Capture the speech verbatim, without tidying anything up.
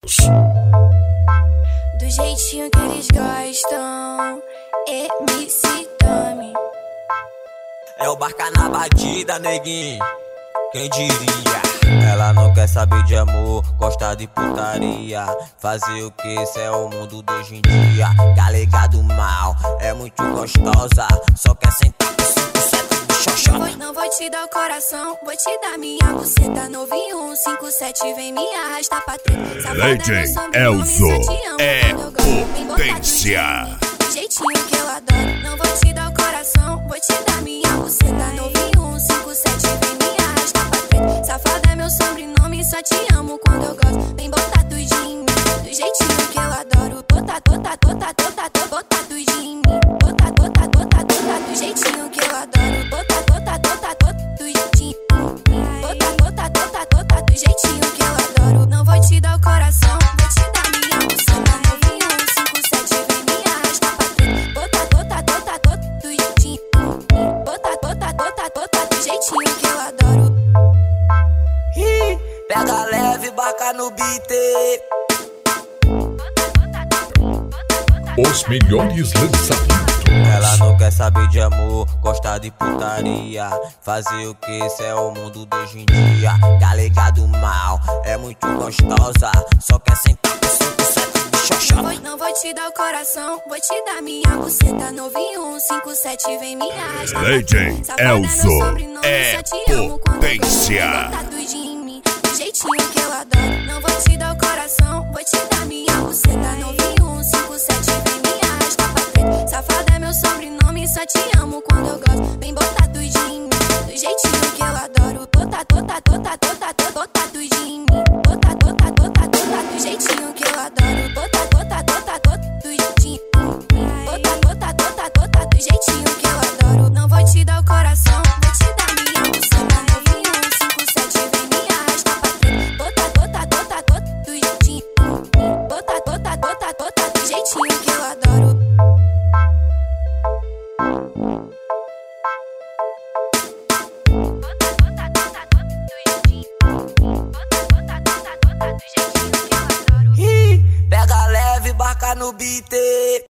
Do jeitinho que eles gostam, M C Tami. É o barca na batida, neguinho, quem diria? Ela não quer saber de amor, gosta de putaria. Fazer o que? Esse é o mundo de hoje em dia. Galega do mal, é muito gostosa, só quer sentar com cinco sete de xoxota. Não vou, não vou te dar o coração, vou te dar minha buceta. Novinho, um cinco sete, vem me arrastar pra trás. Legend Elzo é potência. Do jeitinho que eu adoro, não vou te dar o coração, vou te dar minha buceta. Novinho, um cinco sete, vem me arrastar pra trás. Safada é meu sobrenome, só te amo quando eu gosto. Vem botar tudo em mim, do jeitinho que eu adoro. Botar, botar, botar, botar, botar, botar tudo em mim. Botar, botar, botar, botar, do jeitinho que eu adoro. Botar, botar, botar, botar tudo em mim. Botar, botar, botar, botar do jeitinho que eu adoro. Não vou te dar o coração, vou te dar minha buceta. Novinho, um cinco sete, vem me arrastar pra trás. Botar, botar, botar, botar tudo em mim. Botar, botar, botar, botar do jeitinho que eu adoro. Pega leve, barca no beat. Os melhores lançamentos. Ela não quer saber de amor, gosta de putaria. Fazer o que? Esse é o mundo de hoje em dia. Galega do mal, é muito gostosa, só quer sentar com cinco sete de xoxota. Não, não vou te dar o coração, vou te dar minha buceta. Novinho, um cinco sete, vem me arrastar. Legend Elzo é potência. Do jeitinho que eu adoro, não vou te dar o coração, vou te dar minha buceta. Novinho, um cinco sete, vem me arrastar pra trás. Safada é meu sobrenome, só te amo quando eu gosto. Vem botar tudo em mim, do jeitinho que eu adoro. Botar, botar, botar, botar, botar tudo em mim. Botar, botar, botar, botar do jeitinho que eu adoro. Botar, botar, botar, botar tudo em mim. Botar, botar, botar, botar do jeitinho que eu adoro. Não vou te dar o coração, vou te dar minha buceta. Novinho, um cinco sete, vem me arrastar pra trás. Botar, botar, botar, botar tudo em mim. Botar, botar, botar, botar do jeitinho que eu adoro. Pega leve, barca no beat.